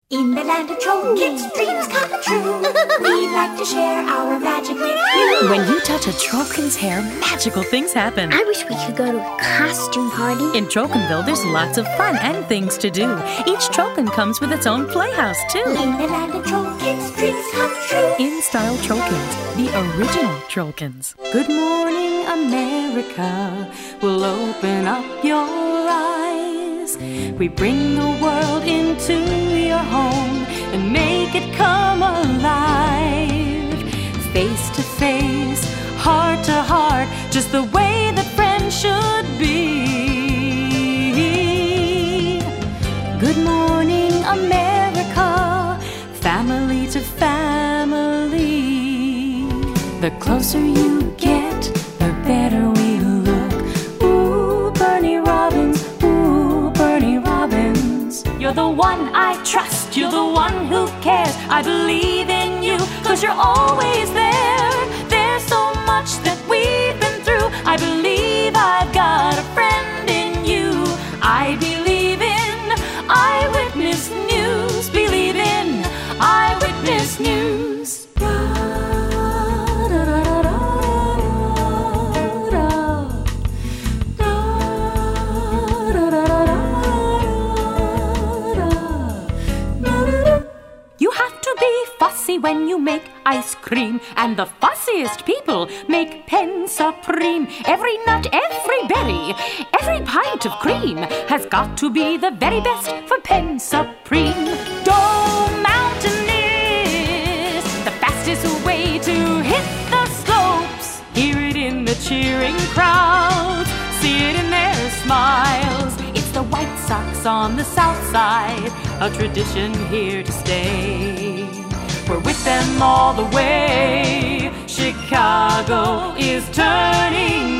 In the land of Trollkids, dreams come true. We'd like to share our magic with you. When you touch a Trollkin's hair, magical things happen. I wish we could go to a costume party. In Trollkinville, there's lots of fun and things to do. Each Trollkin comes with its own playhouse, too. In the land of Trollkids, dreams come true. In-style Trollkins, the original Trollkins. Good morning, America. We'll open up your eyes. We bring the world into your home and make it come alive. Face to face, heart to heart, just the way that friends should be. Good morning, America. Family to family. The closer you get, the better we look. Ooh, Bernie Robbins. Ooh, Bernie Robbins. You're the one I trust. You're the one who cares. I believe in you, 'cause you're always there. There's so much that we've been through. I believe I've got a friend in you. I believe in Eyewitness News. Believe in Eyewitness News. You have to be fussy when you make ice cream, and the fussiest people make Pen Supreme. Every nut, every berry, every pint of cream has got to be the very best for Pen Supreme. Dough Mountain is the fastest way to hit the slopes. Hear it in the cheering crowds, see it in their smiles. It's the White Sox on the south side, a tradition here to stay. We're with them all the way. Chicago is turning